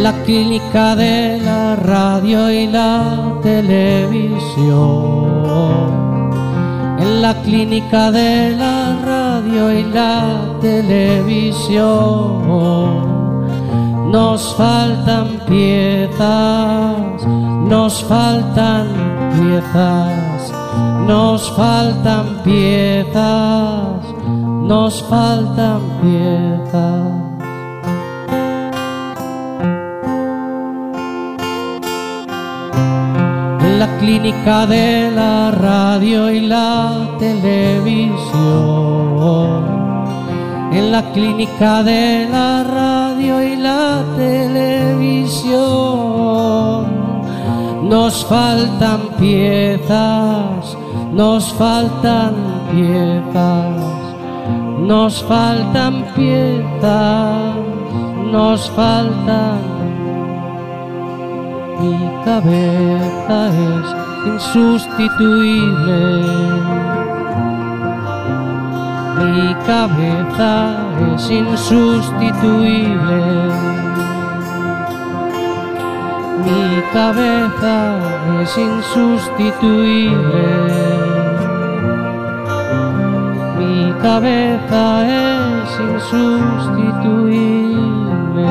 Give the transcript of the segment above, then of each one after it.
en la clínica de la radio y la televisión, en la clínica de la radio y la televisión. Nos faltan piezas, nos faltan piezas, nos faltan piezas, nos faltan piezas. En la clínica de la radio y la televisión, en la clínica de la radio y la televisión. Nos faltan piezas, nos faltan piezas, nos faltan piezas, nos faltan. Mi cabeza es insustituible, mi cabeza es insustituible, mi cabeza es insustituible, mi cabeza es insustituible.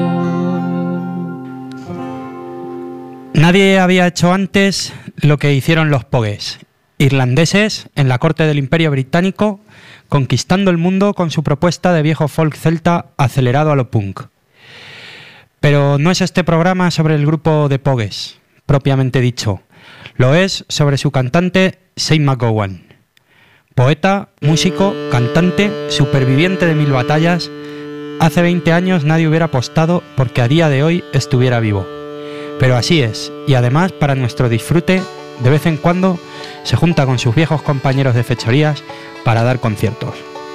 Nadie había hecho antes lo que hicieron los Pogues, irlandeses en la corte del Imperio Británico, conquistando el mundo con su propuesta de viejo folk celta acelerado a lo punk. Pero no es este programa sobre el grupo de Pogues, propiamente dicho. Lo es sobre su cantante Shane MacGowan. Poeta, músico, cantante, superviviente de 1000 batallas, hace 20 años nadie hubiera apostado porque a día de hoy estuviera vivo. Pero así es, y además para nuestro disfrute, de vez en cuando se junta con sus viejos compañeros de fechorías para dar conciertos.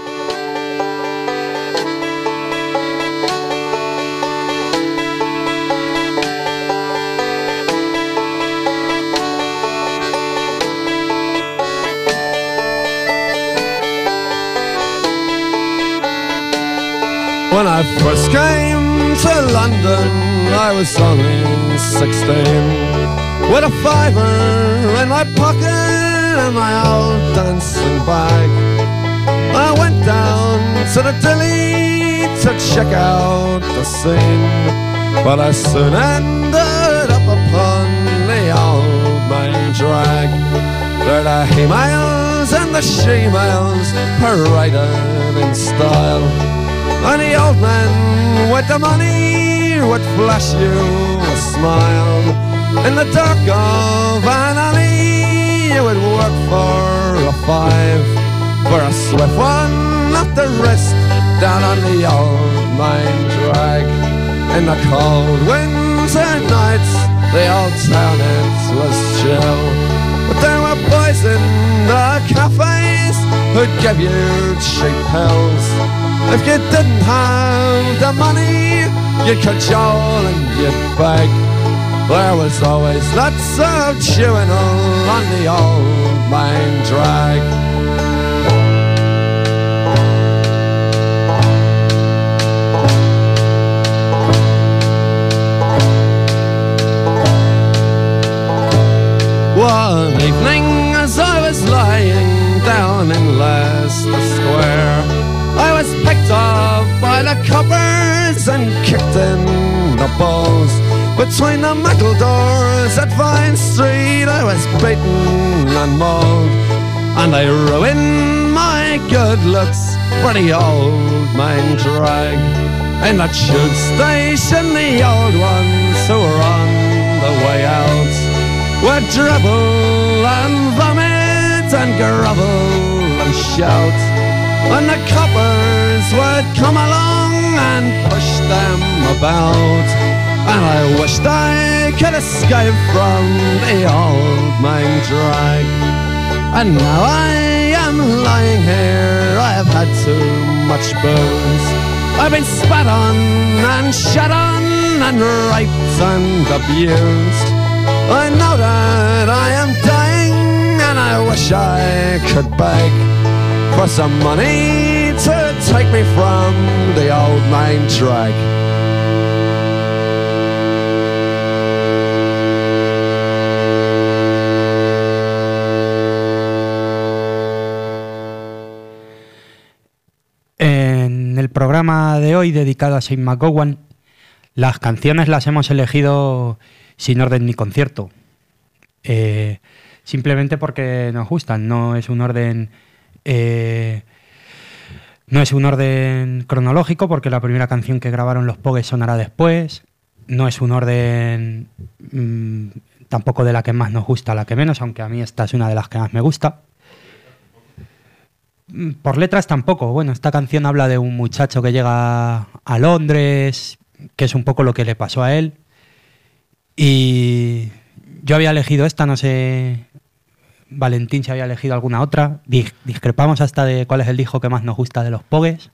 When I first came to London, I was only 16, with a fiver in my pocket and my old dancing bag. I went down to the Dilly to check out the scene, but I soon ended up upon the old main drag. There the he-males and the she-males paraded in style, and the old man with the money would flash you a smile. In the dark of an alley you would work for a five, for a swift one up the wrist down on the old main drag. In the cold winter nights the old town it was chill, but there were boys in the cafes who'd give you cheap pills. If you didn't have the money, you'd cajole and you'd beg. There was always lots of chewing on the old main drag. One evening as I was lying down in Leicester Square, I was picked up by the coppers and kicked in the balls. Between the muckle doors at Vine Street I was beaten and mauled, and I ruined my good looks for the old main drag. In the tube station the old ones who were on the way out would dribble and vomit and grovel and shout, and the coppers would come along and push them about, and I wished I could escape from the old main drag. And now I am lying here, I have had too much booze. I've been spat on and shot on and raped and abused. I know that I am dying and I wish I could beg for some money to take me from the old main drag. programa de hoy dedicado a Shane MacGowan, las canciones las hemos elegido sin orden ni concierto. Simplemente porque nos gustan, no es un orden cronológico, porque la primera canción que grabaron los Pogues sonará después. No es un orden tampoco de la que más nos gusta a la que menos, aunque a mí esta es una de las que más me gusta. Por letras tampoco. Bueno, esta canción habla de un muchacho que llega a Londres, que es un poco lo que le pasó a él. Y yo había elegido esta, no sé, Valentín si había elegido alguna otra. Discrepamos hasta de cuál es el disco que más nos gusta de los Pogues.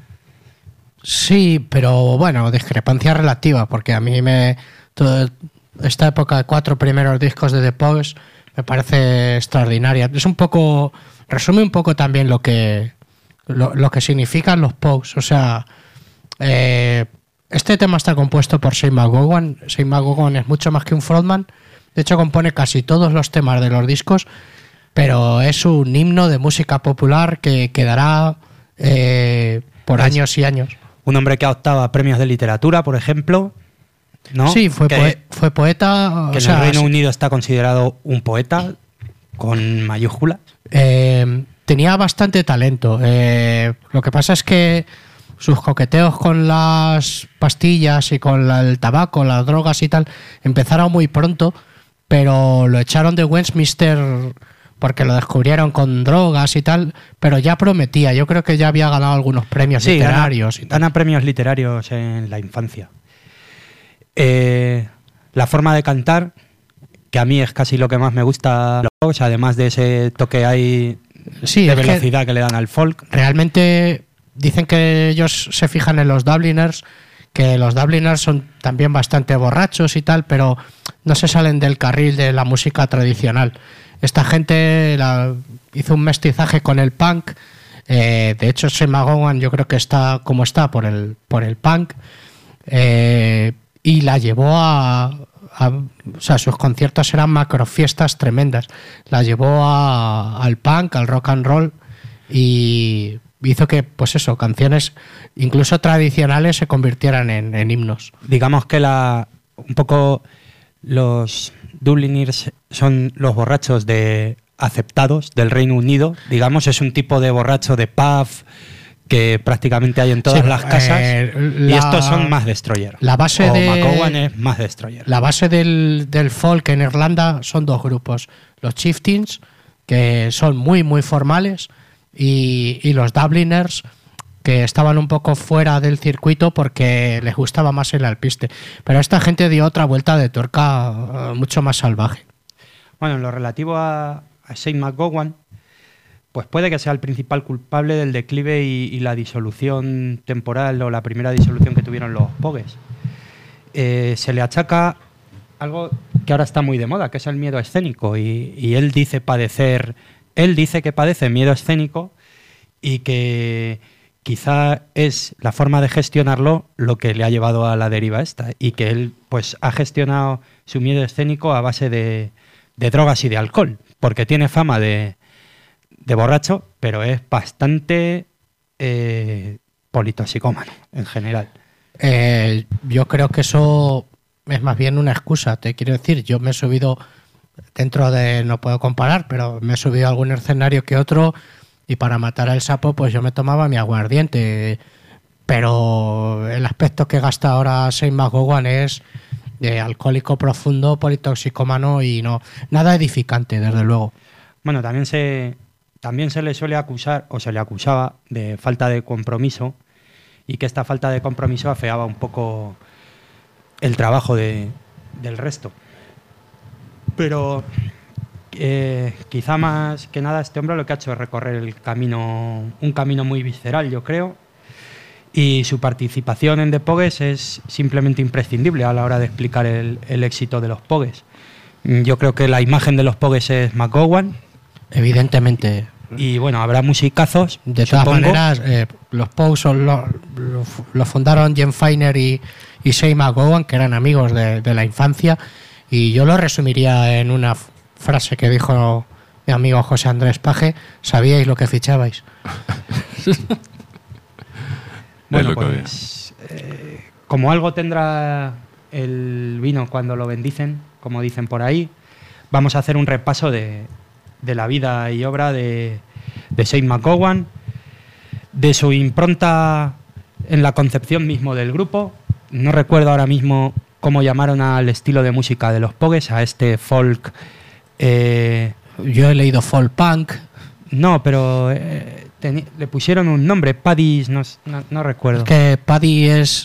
Sí, pero bueno, discrepancia relativa, porque a mí esta época de 4 primeros discos de The Pogues me parece extraordinaria. Es un poco, resume un poco también lo que significan los Pogues. O sea, este tema está compuesto por Shane MacGowan. Shane MacGowan es mucho más que un frontman. De hecho, compone casi todos los temas de los discos, pero es un himno de música popular que quedará por años y años. Un hombre que ha optado a premios de literatura, por ejemplo, ¿no? Sí, fue poeta. Que en el Reino Unido está considerado un poeta con mayúsculas. Tenía bastante talento. Lo que pasa es que sus coqueteos con las pastillas y con el tabaco, las drogas y tal, empezaron muy pronto, pero lo echaron de Westminster porque lo descubrieron con drogas y tal, pero ya prometía. Yo creo que ya había ganado algunos premios literarios. Gana premios literarios en la infancia. La forma de cantar, que a mí es casi lo que más me gusta, además de ese toque ahí de velocidad que le dan al folk. Realmente dicen que ellos se fijan en los Dubliners, que los Dubliners son también bastante borrachos y tal, pero no se salen del carril de la música tradicional. Esta gente hizo un mestizaje con el punk. De hecho, Shane MacGowan yo creo que está como está por el punk. Y la llevó o sea, sus conciertos eran macrofiestas tremendas. La llevó al punk, al rock and roll, y hizo que, pues eso, canciones incluso tradicionales se convirtieran en himnos. Digamos que un poco los Dubliners son los borrachos aceptados del Reino Unido. Digamos, es un tipo de borracho de pub que prácticamente hay en todas las casas, y estos son más destroyer. MacGowan es más destroyer. La base del folk en Irlanda son 2 grupos: los Chieftains, que son muy muy formales, y los Dubliners, que estaban un poco fuera del circuito porque les gustaba más el alpiste. Pero esta gente dio otra vuelta de tuerca mucho más salvaje. Bueno, en lo relativo a Shane MacGowan, pues puede que sea el principal culpable del declive y la disolución temporal, o la primera disolución que tuvieron los Pogues. Se le achaca algo que ahora está muy de moda, que es el miedo escénico, y él dice que padece miedo escénico, y que quizá es la forma de gestionarlo lo que le ha llevado a la deriva esta, y que él pues ha gestionado su miedo escénico a base de drogas y de alcohol, porque tiene fama de borracho, pero es bastante politoxicómano en general. Yo creo que eso es más bien una excusa. Te quiero decir, yo me he subido no puedo comparar, pero me he subido a algún escenario que otro, y para matar al sapo pues yo me tomaba mi aguardiente, pero el aspecto que gasta ahora Shane MacGowan es de alcohólico profundo, politoxicómano, y nada edificante, desde luego. Bueno, también se le suele acusar, o se le acusaba, de falta de compromiso, y que esta falta de compromiso afeaba un poco el trabajo del resto. Pero quizá más que nada este hombre lo que ha hecho es recorrer un camino muy visceral, yo creo, y su participación en The Pogues es simplemente imprescindible a la hora de explicar el éxito de los Pogues. Yo creo que la imagen de los Pogues es MacGowan. Evidentemente. Y bueno, habrá musicazos. De todas maneras, los Pogues los fundaron Jen Feiner y Shane MacGowan, que eran amigos de la infancia, y yo lo resumiría en una frase que dijo mi amigo José Andrés Paje: sabíais lo que fichabais. Bueno, lo que pues como algo tendrá el vino cuando lo bendicen, como dicen por ahí, vamos a hacer un repaso de la vida y obra de Shane McGowan, de su impronta en la concepción mismo del grupo. No recuerdo ahora mismo cómo llamaron al estilo de música de los Pogues, a este folk. Yo he leído folk punk. No, pero le pusieron un nombre, Paddy, no recuerdo. Es que Paddy es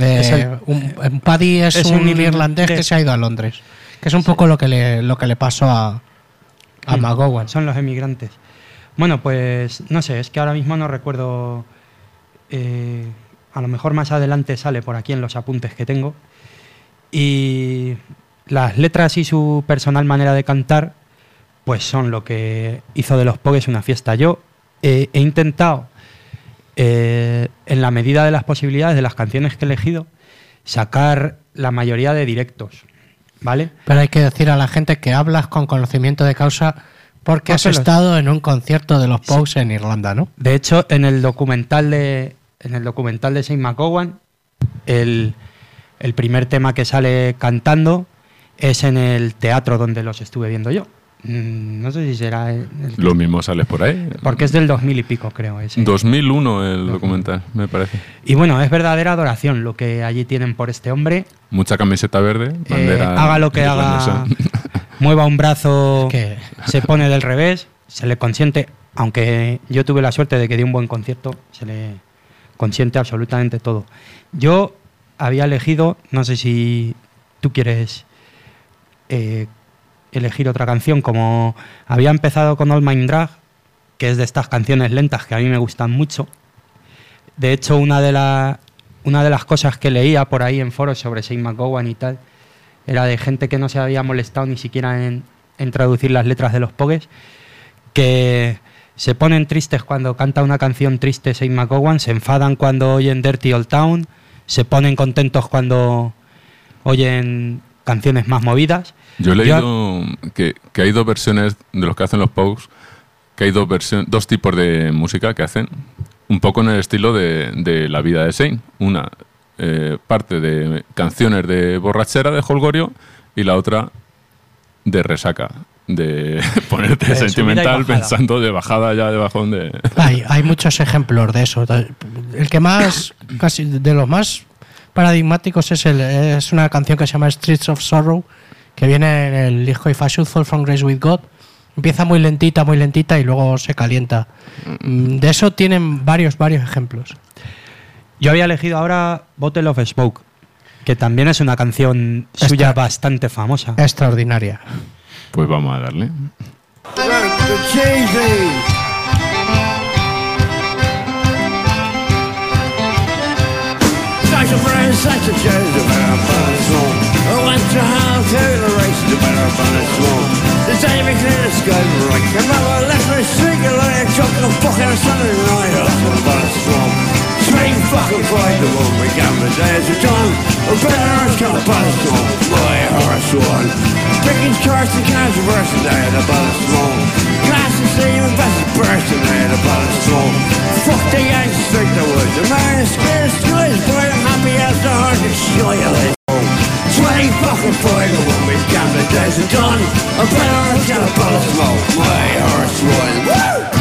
un irlandés que se ha ido a Londres, que es un poco lo que le pasó a McGowan. Son los emigrantes. Bueno, pues no sé, es que ahora mismo no recuerdo. A lo mejor más adelante sale por aquí en los apuntes que tengo. Y las letras y su personal manera de cantar, pues son lo que hizo de los Pogues una fiesta. Yo he intentado, en la medida de las posibilidades de las canciones que he elegido, sacar la mayoría de directos, ¿vale? Pero hay que decir a la gente que hablas con conocimiento de causa porque has estado en un concierto de los Pogues en Irlanda, ¿no? De hecho, en el documental de Shane McGowan, el primer tema que sale cantando es en el teatro donde los estuve viendo yo. No sé si será lo mismo sales por ahí. Porque es del 2000 y pico, creo. Ese. 2001 el documental, me parece. Y bueno, es verdadera adoración lo que allí tienen por este hombre. Mucha camiseta verde, bandera haga lo que haga, mueva un brazo, se pone del revés, se le consiente, aunque yo tuve la suerte de que di un buen concierto, se le consiente absolutamente todo. Yo había elegido, no sé si tú quieres elegir otra canción, como había empezado con All Mine Drag, que es de estas canciones lentas que a mí me gustan mucho. De hecho, una de las cosas que leía por ahí en foros sobre Shane McGowan y tal, era de gente que no se había molestado ni siquiera en traducir las letras de los Pogues, que se ponen tristes cuando canta una canción triste Shane McGowan, se enfadan cuando oyen Dirty Old Town, se ponen contentos cuando oyen canciones más movidas. Yo he leído que hay dos versiones de los que hacen los Pogues, que hay dos tipos de música que hacen, un poco en el estilo de la vida de Shane. Una parte de canciones de borrachera, de holgorio, y la otra de resaca, de ponerte sentimental pensando de bajada ya de bajón de... Hay muchos ejemplos de eso. El que más, casi de los más paradigmáticos es una canción que se llama Streets of Sorrow, que viene en el disco If I Should Fall From Grace With God. Empieza muy lentita y luego se calienta. De eso tienen varios ejemplos. Yo había elegido ahora Bottle of Smoke, que también es una canción suya bastante famosa. Extraordinaria. Pues vamos a darle. I went to hell to the race to better fun and smoke. The day we clear the sky right. I never left me sneaking like a choke and fucking Sunday night. I was a fun and smoke. Swing fucking fight the one we got the days are done. A better earth got a fun and smoke. My horse won. Picking charts and cars of verse and they had a fun and smoke. Class and steam and best of burst and they had a fun and smoke. Fuck the Yankees straight the woods. A man is scared skies, boy I'm happy as the heart is shy of it. 20 fucking fight when we got the days are done. A better earth got a bottle of smoke. My horse won. Woo!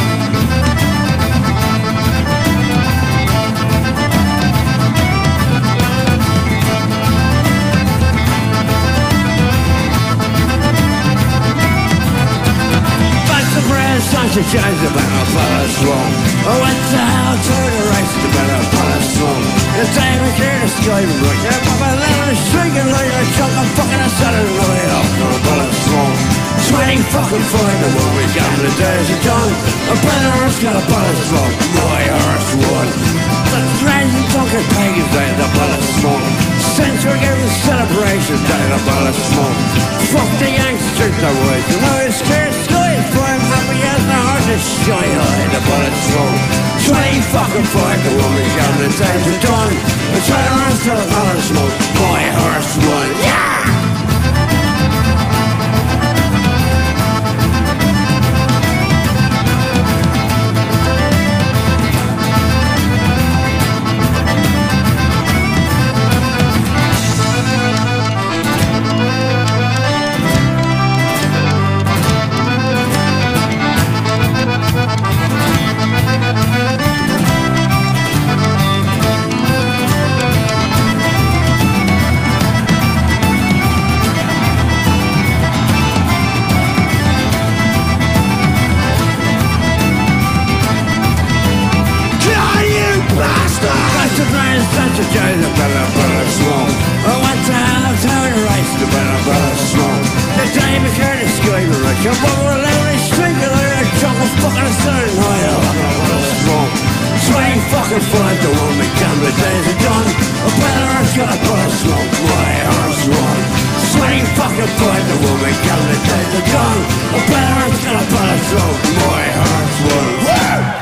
Such a change about a bottle of smoke. I went to hell to the race to better a bottle of smoke. The day we clear the sky and look at my lemon streaking like a chunk of fucking a Saturday night up on a bottle of smoke. 20 fucking fight and when we got the days are done. A better earth's got a bottle of smoke. My horse won. The strange and drunken pagans they had a bottle of smoke. Since we're giving celebrations they had a bottle of smoke. Fuck the Yankees drink their ways and I was scared skies for him happy as the heart is shy in the bottle of smoke. 20 fucking fight the when we got the days are done. The better earth's got a bottle of smoke. My horse won. Yeah! can find the woman, count the days are gone. A parent's gonna put a stroke, my heart's one. Woo!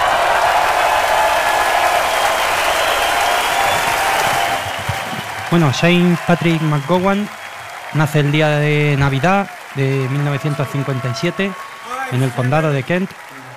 Bueno, Saint Patrick McGowan nace el día de Navidad de 1957 en el condado de Kent.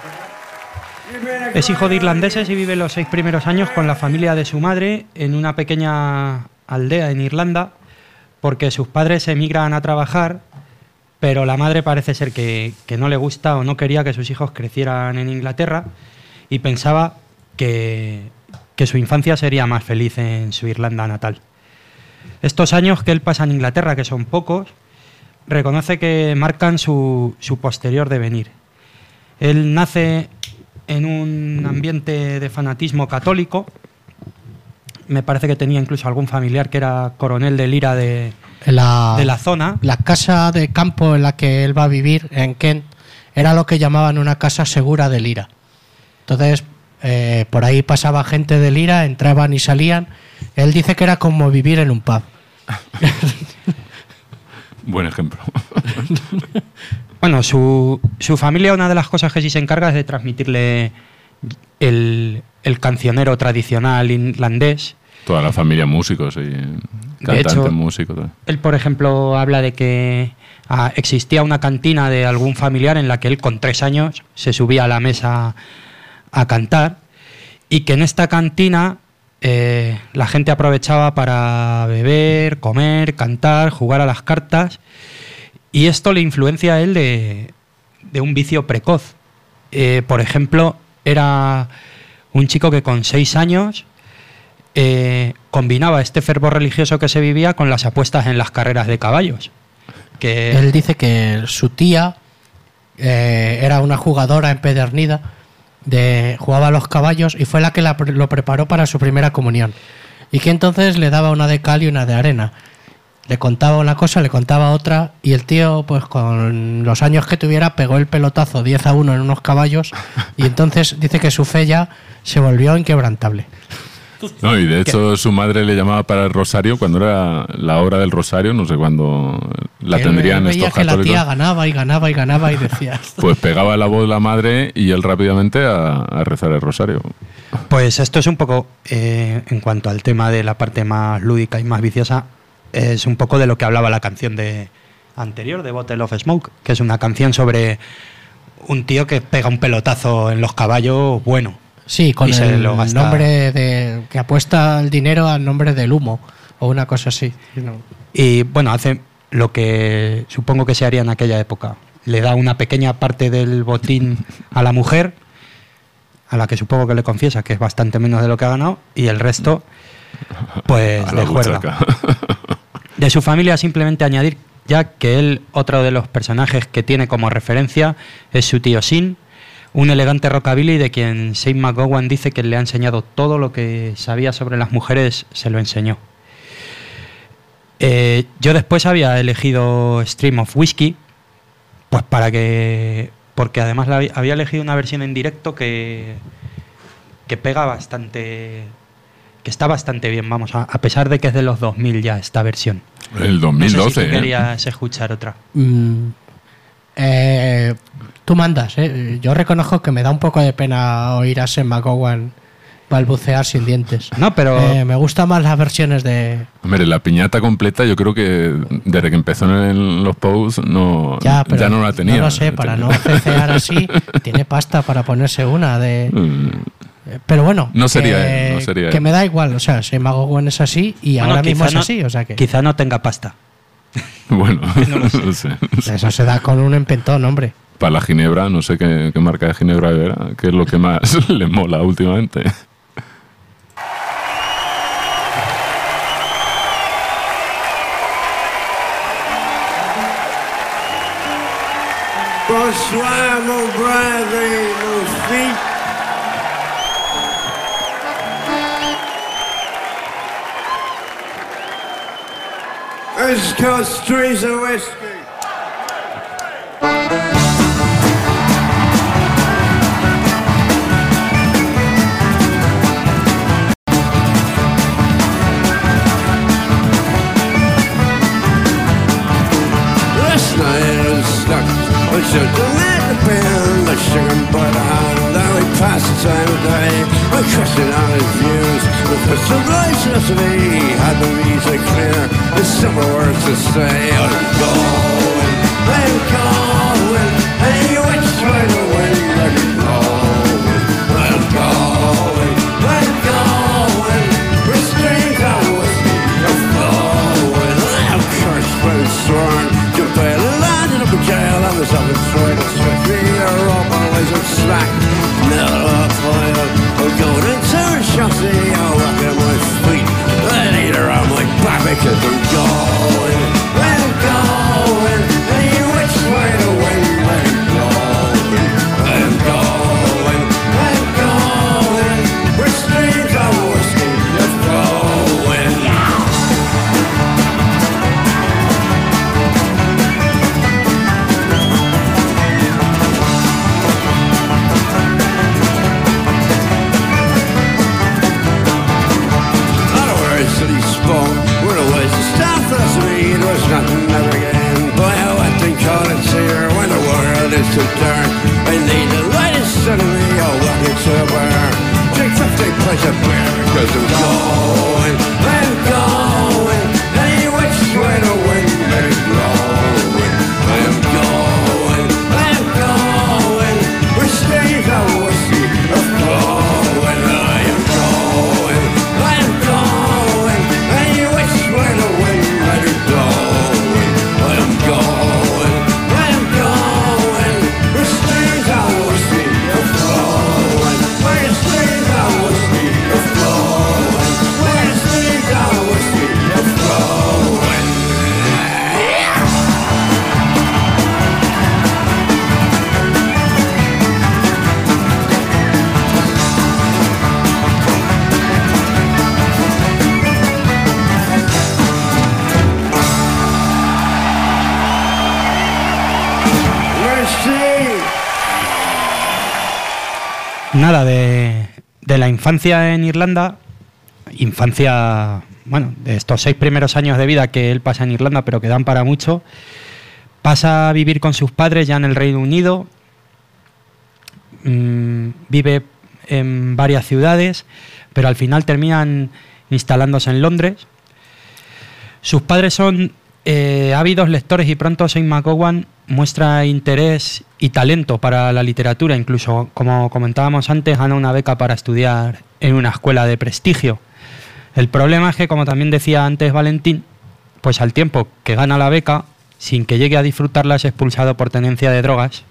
Es hijo de irlandeses y vive los 6 primeros años con la familia de su madre en una pequeña aldea en Irlanda, porque sus padres emigran a trabajar, pero la madre parece ser que no le gusta o no quería que sus hijos crecieran en Inglaterra y pensaba que su infancia sería más feliz en su Irlanda natal. Estos años que él pasa en Inglaterra, que son pocos, reconoce que marcan su posterior devenir. Él nace en un ambiente de fanatismo católico. Me parece que tenía incluso algún familiar que era coronel de lira de la zona. La casa de campo en la que él va a vivir, en Kent, era lo que llamaban una casa segura de lira. Entonces, por ahí pasaba gente de lira, entraban y salían. Él dice que era como vivir en un pub. Buen ejemplo. Bueno, su familia, una de las cosas que sí se encarga es de transmitirle el cancionero tradicional irlandés. Toda la familia músicos y cantantes músicos. Él, por ejemplo, habla de que existía una cantina de algún familiar en la que él con 3 años se subía a la mesa a cantar y que en esta cantina la gente aprovechaba para beber, comer, cantar, jugar a las cartas, y esto le influencia a él de un vicio precoz. Por ejemplo, era un chico que con 6 años combinaba este fervor religioso que se vivía con las apuestas en las carreras de caballos. Él dice que su tía era una jugadora empedernida, jugaba a los caballos y fue la que lo preparó para su primera comunión, y que entonces le daba una de cal y una de arena. Le contaba una cosa, le contaba otra, y el tío, pues con los años que tuviera, pegó el pelotazo 10-1 en unos caballos, y entonces dice que su fe ya se volvió inquebrantable. No, y de hecho su madre le llamaba para el rosario cuando era la hora del rosario, no sé cuándo la tendrían estos católicos. Que la tía ganaba y ganaba y ganaba y decía... Pues pegaba la voz la madre y él rápidamente a rezar el rosario. Pues esto es un poco, en cuanto al tema de la parte más lúdica y más viciosa, es un poco de lo que hablaba la canción anterior, de Bottle of Smoke, que es una canción sobre un tío que pega un pelotazo en los caballos, bueno. Sí, con el nombre que apuesta el dinero al nombre del humo o una cosa así. Y bueno, hace lo que supongo que se haría en aquella época. Le da una pequeña parte del botín a la mujer, a la que supongo que le confiesa que es bastante menos de lo que ha ganado, y el resto, pues de juerga. De su familia, simplemente añadir ya que él, otro de los personajes que tiene como referencia, es su tío Sin, un elegante rockabilly de quien Saint McGowan dice que le ha enseñado todo lo que sabía sobre las mujeres, se lo enseñó. Yo después había elegido Stream of Whiskey, pues porque además había elegido una versión en directo que pega bastante, que está bastante bien, vamos, a pesar de que es de los 2000 ya esta versión. El 2012. No sé si tú querías escuchar otra. Tú mandas, ¿eh? Yo reconozco que me da un poco de pena oír a Saint McGowan balbucear sin dientes. No, pero me gustan más las versiones de... Hombre, la piñata completa yo creo que desde que empezó en los Pogues ya no la tenía. No lo sé, para no cecear así, tiene pasta para ponerse una de... Pero bueno, no sería que me da igual, o sea, Saint McGowan es así y ahora mismo es así, o sea que... Quizá no tenga pasta. Bueno, no lo sé. Eso se da con un empentón, hombre. Para la ginebra, no sé qué marca de ginebra era, que es lo que más le mola últimamente. Bonsoir, mon brave et mon fils. It's called Streets of Whiskey. Should the man depend, I shake him by the hand, and we pass the time of day. I question on his views, the fist of righteousness had the reason clear. There's some words to say. I'm going, hey, which way the wind? I'm going, restrained on whiskey, I'm flowing. I'm cursed by the sworn, to bail and landed up in jail. I was up in Detroit, it's with me, or all my ways are slack. Never up fire, I'm going into a chassis, I'll look at my feet, and either on my back, because I'm going, hey, which way the wind? I'm going, we're streams of whiskey, you're flowing. That he spoke were the words of stuff that's me. There was nothing ever again. Boy, I went and caught it here when the world is too dark. I need the lightest son of me. I'll walk into a bar, drink 50 pints of beer because I'm going. Any which way the wind may blow. I'm going. We're stains of whiskey are flowing. I am going. Where the wind let it blow. I'm going. The streams of whiskey are flowing. Where the streams of whiskey are flowing. Where the streams of whiskey are flowing. Nada, de la infancia en Irlanda, bueno, de estos 6 primeros años de vida que él pasa en Irlanda, pero que dan para mucho, pasa a vivir con sus padres ya en el Reino Unido, vive en varias ciudades, pero al final terminan instalándose en Londres. Sus padres son ávidos lectores y pronto Shane McGowan muestra interés y talento para la literatura, incluso, como comentábamos antes, gana una beca para estudiar en una escuela de prestigio. El problema es que, como también decía antes Valentín, pues al tiempo que gana la beca, sin que llegue a disfrutarla, es expulsado por tenencia de drogas,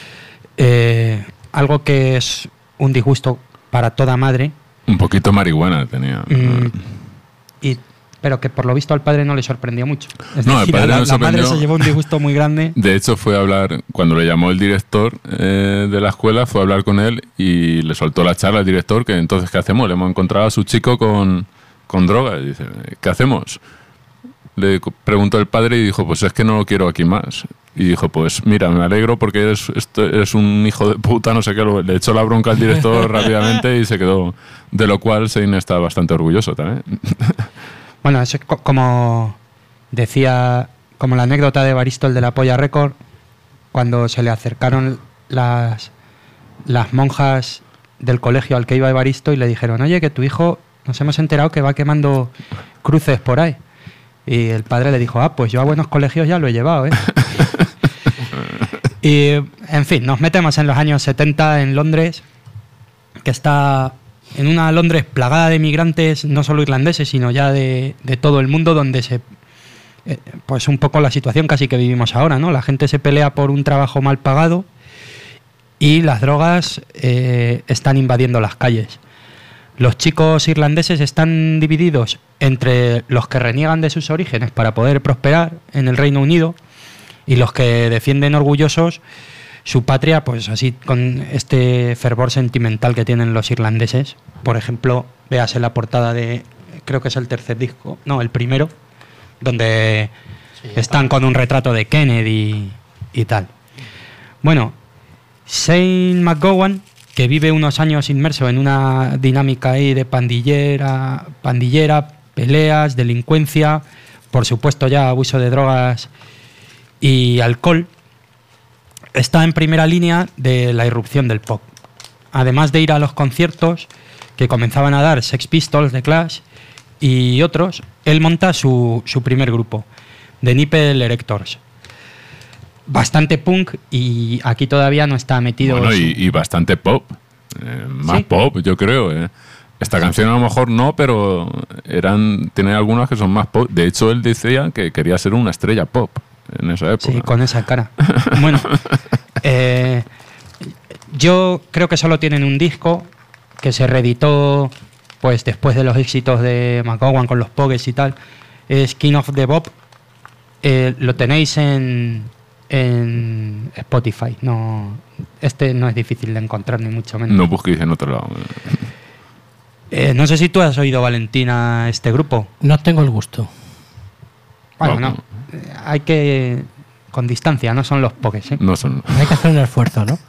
algo que es un disgusto para toda madre. Un poquito marihuana tenía. Pero que por lo visto al padre no le sorprendió mucho. Es no, decir, el padre la madre se llevó un disgusto muy grande. De hecho, fue a hablar, cuando le llamó el director de la escuela, fue a hablar con él y le soltó la charla al director, que entonces, ¿qué hacemos? Le hemos encontrado a su chico con drogas. Y dice, ¿qué hacemos? Le preguntó el padre y dijo, pues es que no lo quiero aquí más. Y dijo, pues mira, me alegro porque eres un hijo de puta, no sé qué. Le echó la bronca al director rápidamente y se quedó. De lo cual Shane está bastante orgulloso también. Bueno, eso es como decía, como la anécdota de Evaristo, el de la Polla Record, cuando se le acercaron las monjas del colegio al que iba Evaristo y le dijeron, oye, que tu hijo, nos hemos enterado que va quemando cruces por ahí. Y el padre le dijo, pues yo a buenos colegios ya lo he llevado, ¿eh? Y, en fin, nos metemos en los años 70 en Londres, que está en una Londres plagada de migrantes, no solo irlandeses, sino ya de todo el mundo, donde pues un poco la situación casi que vivimos ahora, ¿no? La gente se pelea por un trabajo mal pagado y las drogas están invadiendo las calles. Los chicos irlandeses están divididos entre los que reniegan de sus orígenes para poder prosperar en el Reino Unido y los que defienden orgullosos su patria, pues así con este fervor sentimental que tienen los irlandeses. Por ejemplo, véase la portada de, creo que es el tercer disco, no, el primero, donde están con un retrato de Kennedy y tal. Bueno, Shane McGowan, que vive unos años inmerso en una dinámica ahí de pandillera, peleas, delincuencia, por supuesto ya abuso de drogas y alcohol, está en primera línea de la irrupción del pop. Además de ir a los conciertos que comenzaban a dar Sex Pistols, The Clash y otros, él monta su primer grupo, The Nipple Erectors. Bastante punk y aquí todavía no está metido... Bueno, y bastante pop. Más ¿Sí? pop, yo creo. Esta canción a lo mejor no, pero tiene algunas que son más pop. De hecho, él decía que quería ser una estrella pop en esa época. Sí, con esa cara. Bueno, yo creo que solo tienen un disco que se reeditó pues después de los éxitos de McGowan con los Pogues y tal. Es King of the Bop. Lo tenéis en Spotify. No, no es difícil de encontrar, ni mucho menos. No busquéis en otro lado. No sé si tú has oído, Valentina, este grupo. No tengo el gusto. Bueno, No. no. Hay que... Con distancia, no son los Pogues, ¿eh? No son. Hay que hacer un esfuerzo, ¿no?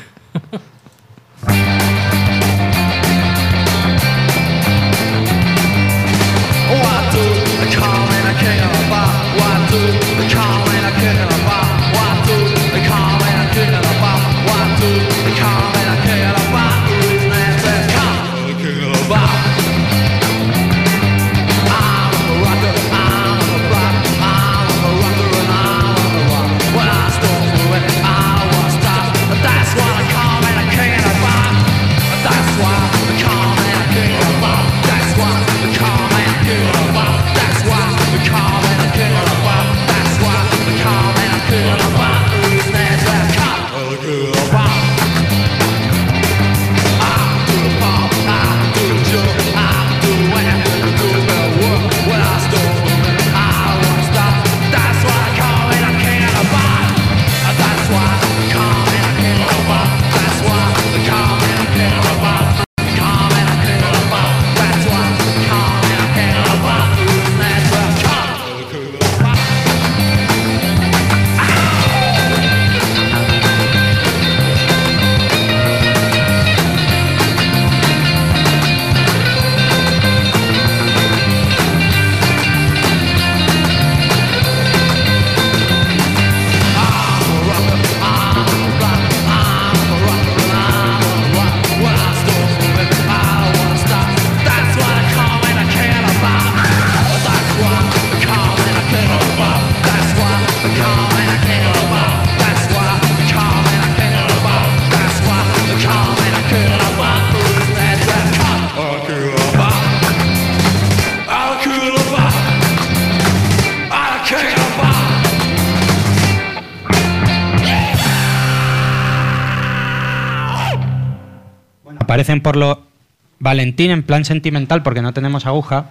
Aparecen por lo... Valentín, en plan sentimental, porque no tenemos aguja,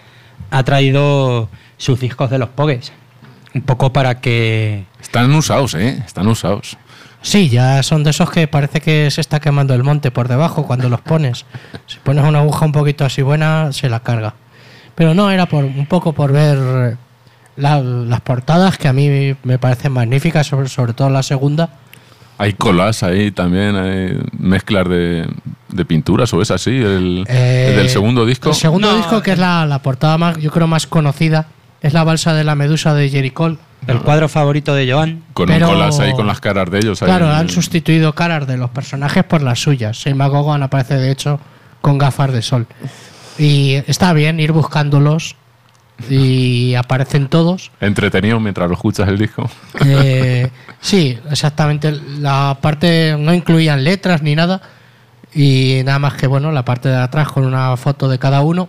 ha traído sus discos de los Pogues. Un poco para que... Están usados, Están usados. Sí, ya son de esos que parece que se está quemando el monte por debajo cuando los pones. Si pones una aguja un poquito así buena, se la carga. Pero no, era un poco por ver las portadas, que a mí me parecen magníficas, sobre todo la segunda. Hay colas ahí también, hay mezclas de pinturas, o es así, el del segundo disco. El segundo No, disco, que es la portada más, yo creo, más conocida, es la balsa de la medusa de Jerry Cole. El cuadro favorito de Joan. Con pero- colas ahí con las caras de ellos. Ahí. Claro, han sustituido caras de los personajes por las suyas. Shane McGowan aparece, de hecho, con gafas de sol. Y está bien ir buscándolos y aparecen todos. Entretenido mientras lo escuchas el disco. Sí, exactamente. La parte no incluían letras ni nada. Y nada más que, bueno, la parte de atrás con una foto de cada uno.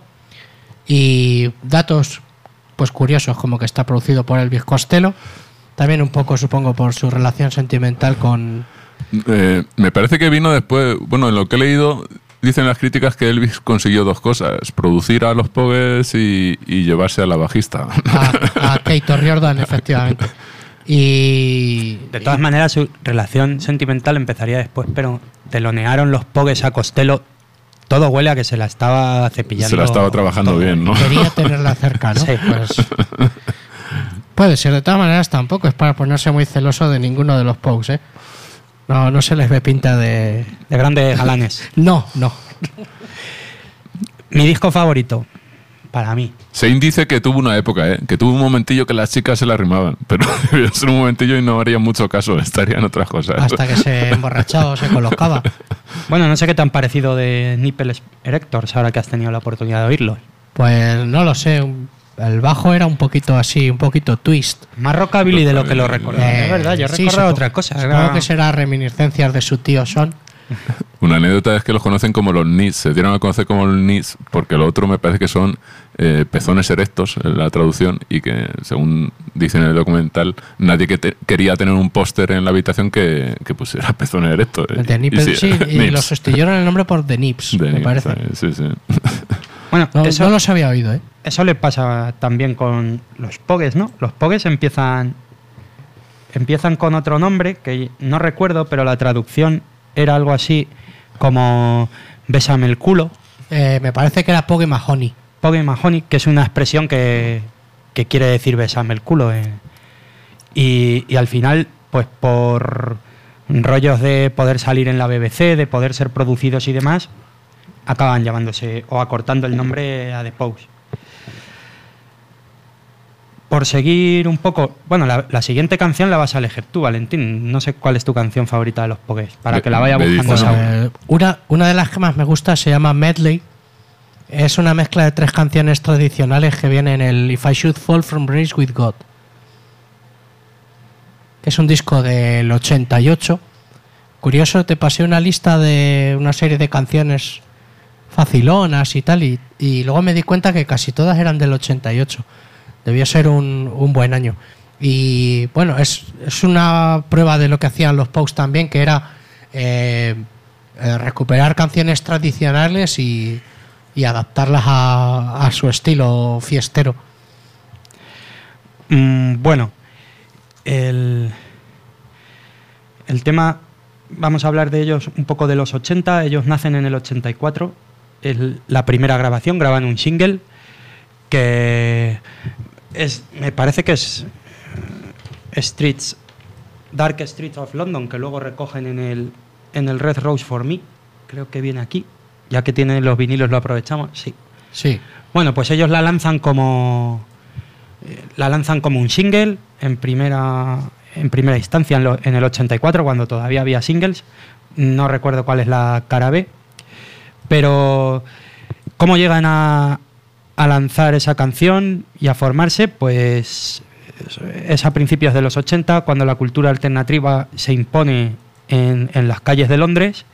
Y datos pues curiosos, como que está producido por Elvis Costello. También un poco, supongo, por su relación sentimental con... Me parece que vino después, bueno, en lo que he leído, dicen las críticas que Elvis consiguió dos cosas: producir a los Pogues y llevarse a la bajista. a Kate Riordan, efectivamente. Y De todas maneras, su relación sentimental empezaría después, pero telonearon los Pogues a Costello. Todo huele a que se la estaba cepillando. Se la estaba trabajando todo. bien, ¿no? quería tenerla cerca, ¿no? Sí. Pues, puede ser. De todas maneras, tampoco es para ponerse muy celoso de ninguno de los Pogues, ¿eh? No se les ve pinta de... De grandes galanes. No. Mi disco favorito, para mí. Sein dice que tuvo una época, que tuvo un momentillo que las chicas se la rimaban, pero debió ser un momentillo y no haría mucho caso, estarían otras cosas. Hasta que se emborrachaba o se colocaba. Bueno, no sé qué te han parecido de Nipples Erectors ahora que has tenido la oportunidad de oírlos. Pues no lo sé. El bajo era un poquito así, un poquito twist. Más rockabilly de lo que lo recordaba. Es verdad, yo recordaba otra cosa. Supongo que será reminiscencias de su tío Son. Una anécdota es que los conocen como los Nits, se dieron a conocer como los Nits porque lo otro me parece que son pezones erectos en la traducción y que, según dicen en el documental, nadie quería tener un póster en la habitación que pusiera pezones erectos. De Nipples, sí, y lo sustituyeron el nombre por The Nips, me parece. Sí. Bueno, No, eso no los había oído, ¿eh? Eso le pasa también con los Pogues, ¿no? Los Pogues empiezan con otro nombre que no recuerdo, pero la traducción era algo así como Bésame el culo. Me parece que era Pogue Mahoney. Pogue Mahoney, que es una expresión que quiere decir besame el culo. Y al final, pues por rollos de poder salir en la BBC, de poder ser producidos y demás, acaban llamándose o acortando el nombre a The Pogues. Por seguir un poco... Bueno, la siguiente canción la vas a elegir tú, Valentín. No sé cuál es tu canción favorita de los Pogues, para que la vaya buscando. Una de las que más me gusta se llama Medley. Es una mezcla de 3 canciones tradicionales que vienen en el If I Should Fall From Grace With God, que es un disco del 88. Curioso, te pasé una lista de una serie de canciones facilonas y tal, y luego me di cuenta que casi todas eran del 88. Debió ser un buen año. Y bueno, es una prueba de lo que hacían los Pogues también, que era recuperar canciones tradicionales y adaptarlas a su estilo fiestero. Bueno, el tema, vamos a hablar de ellos un poco de los 80. Ellos nacen en el 84. Es la primera grabación, graban un single que me parece que es Dark Streets of London, que luego recogen en el Red Rose for Me. Creo que viene aquí. Ya que tienen los vinilos, lo aprovechamos. Sí. Bueno, pues ellos la lanzan como un single en primera instancia en el 84, cuando todavía había singles. No recuerdo cuál es la cara B. Pero ¿cómo llegan a lanzar esa canción y a formarse? Pues es a principios de los 80, cuando la cultura alternativa se impone en las calles de Londres,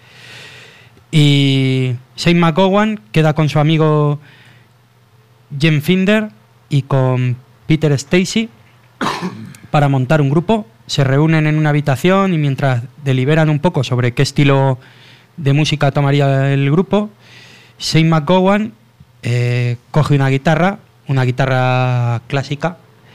y Shane McGowan queda con su amigo Jem Finder y con Peter Stacy para montar un grupo. Se reúnen en una habitación y mientras deliberan un poco sobre qué estilo de música tomaría el grupo, Shane McGowan coge una guitarra clásica,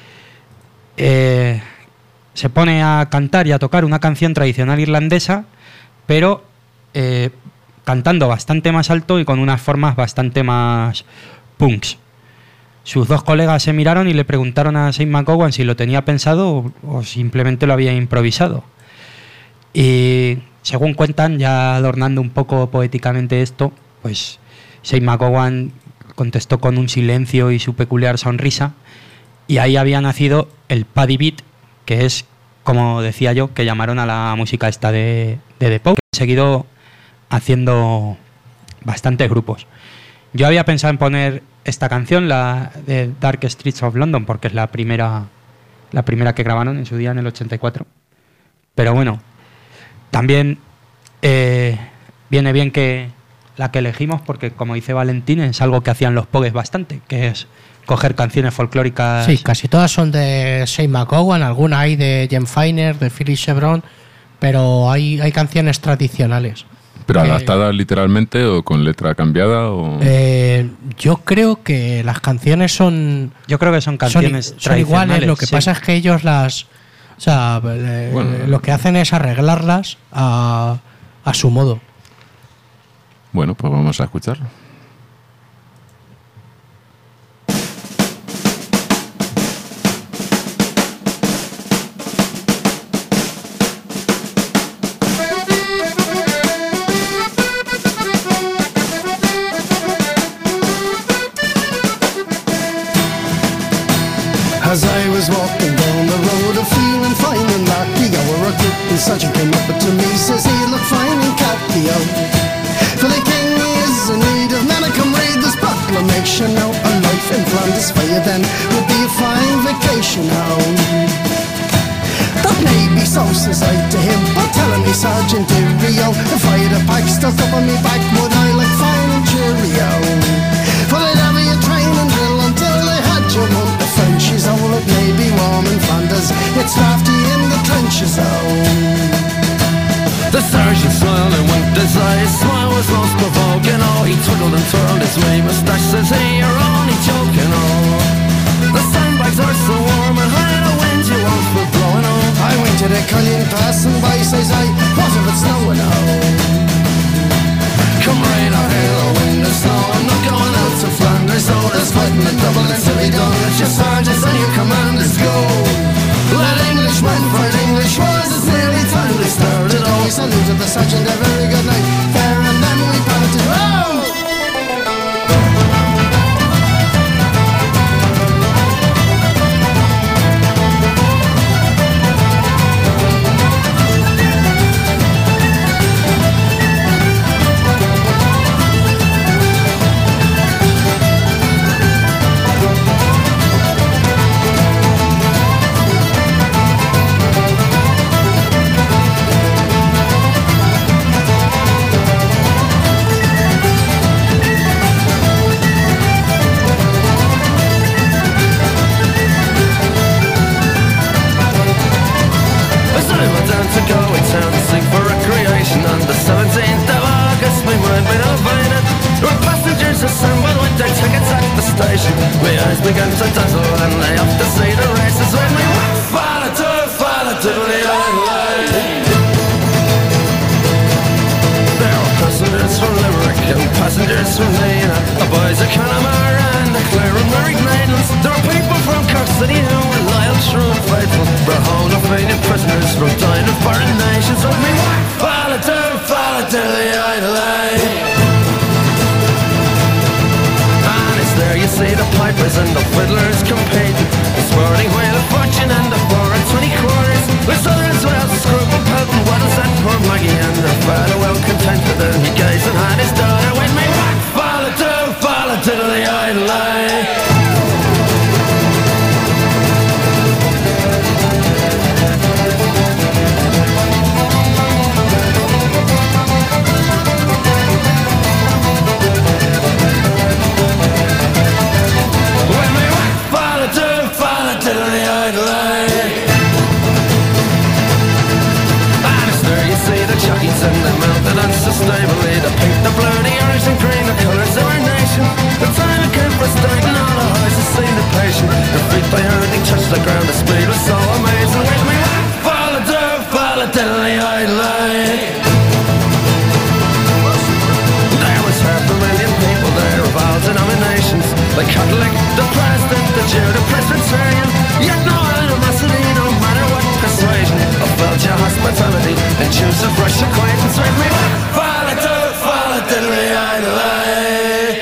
se pone a cantar y a tocar una canción tradicional irlandesa, pero cantando bastante más alto y con unas formas bastante más punks. Sus dos colegas se miraron y le preguntaron a Shane McGowan si lo tenía pensado o simplemente lo había improvisado. Y según cuentan, ya adornando un poco poéticamente esto, pues Shane McGowan contestó con un silencio y su peculiar sonrisa, y ahí había nacido el Paddy Beat, que es, como decía yo, que llamaron a la música esta de The Pogues. Han seguido haciendo bastantes grupos. Yo había pensado en poner esta canción, la de Dark Streets of London, porque es la primera que grabaron en su día, en el 84. Pero bueno, también viene bien que la que elegimos, porque como dice Valentín, es algo que hacían los Pogues bastante, que es coger canciones folclóricas. Sí, casi todas son de Shane McGowan, alguna hay de Jem Finder, de Philip Chevron, pero hay canciones tradicionales. ¿Pero adaptadas literalmente o con letra cambiada? O... Yo creo que las canciones son... Yo creo que son canciones son iguales, lo que pasa es que ellos lo que hacen es arreglarlas a su modo. Bueno, pues vamos a escucharlo. As I was walking down the road, a feeling fine and lucky, our recruiting sergeant came up to me, says he look fine in khaki. For the king is in need of men, I come read this proclamation now. A life in Flanders for you then would be a fine vacation now. That may be so, says I to him, but telling me Sergeant Rio, if I had a pack stuck up on me back, would I look fine and cheerio? For they'd have you train and drill until they had you on the Frenchies. Oh, it may be warm in Flanders, it's drafty in the trenches, oh. The sergeant smiled and winked his eyes, smile was most provoking, oh. He twirled and twirled his wee moustache, says, hey, you're only joking, oh. The sandbags are so warm and high, the wind you won't be blowing, oh. I went to the Cullion passing by, says I, what if it's snowing, oh. Come right out here, the wind is snow, I'm not going out to Flanders, oh. There's fighting the double and silly done, let your sergeants and your commanders go. Let Englishmen fight English wars, it's nearly time they started, oh. We saluted the sergeant, a very good night, there and then we parted, oh. Began to dazzle and they off to see the races when we went follow to the island. There were passengers from Limerick and passengers from Nina, the boys of Connemara and the Clare and Merrick Maidens. There were people from Cork City who were loyal, true and faithful, brought home to feeding prisoners from dying of foreign nations. When we went follow to the island. There you see the pipers and the fiddlers competing, the sporting wheel of fortune and the 4 and 20 quarters. With others well scruple pelting, what is that poor Maggie? And the father well contented and he gazed and had his daughter with me. Follow to the island. And the mountain unsustainably, the pink, the blue, the orange and green, the colours of our nation. The time it came for starting, all the horses seemed impatient. Their feet by hurting touched the ground, the speed was so amazing. With me, follow to the island. There was 500,000 people there of all denominations, the Catholic, the Protestant, the Jew, the Presbyterian. Yet no animosity, no matter what persuasion. I felt your hospitality and choose a fresh acquaintance with me. Follow to the island.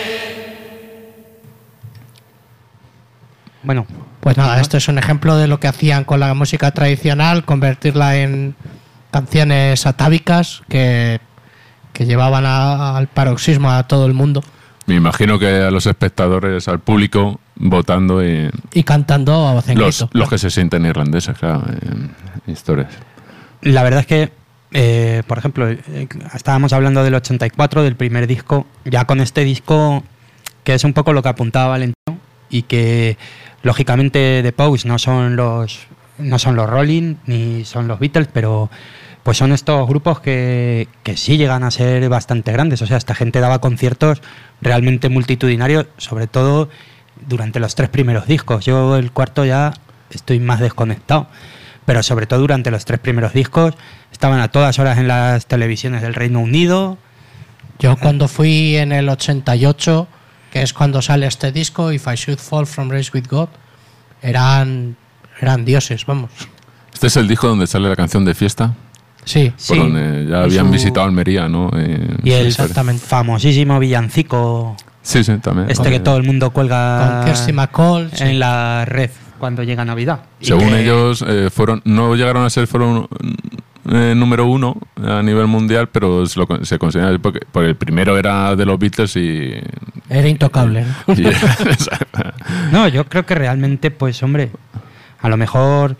Bueno, pues nada, esto es un ejemplo de lo que hacían con la música tradicional, convertirla en canciones atávicas que llevaban al paroxismo a todo el mundo. Me imagino que a los espectadores, al público, votando y cantando a voz en grito. Los que se sienten irlandeses, claro, historias. La verdad es que, por ejemplo, estábamos hablando del 84, del primer disco. Ya con este disco, que es un poco lo que apuntaba Valentino, y que lógicamente The Pogues no son los Rolling ni son los Beatles, pero pues son estos grupos que sí llegan a ser bastante grandes. O sea, esta gente daba conciertos realmente multitudinarios, sobre todo durante los 3 primeros discos. Yo el cuarto ya estoy más desconectado, pero sobre todo durante los 3 primeros discos estaban a todas horas en las televisiones del Reino Unido. Yo cuando fui en el 88, que es cuando sale este disco, If I Should Fall From Grace With God, eran dioses, vamos. ¿Este es el disco donde sale la canción de Fiesta? Sí, por sí. Donde ya habían visitado Almería, ¿no? Y el exactamente famosísimo villancico. Sí, también. Que todo el mundo cuelga con Kirsty MacColl, en la red cuando llega Navidad. Y Según que- ellos, no llegaron a ser número 1 a nivel mundial, pero se considera porque el primero era de los Beatles y... Era intocable, ¿no? y- No, yo creo que realmente, pues hombre, a lo mejor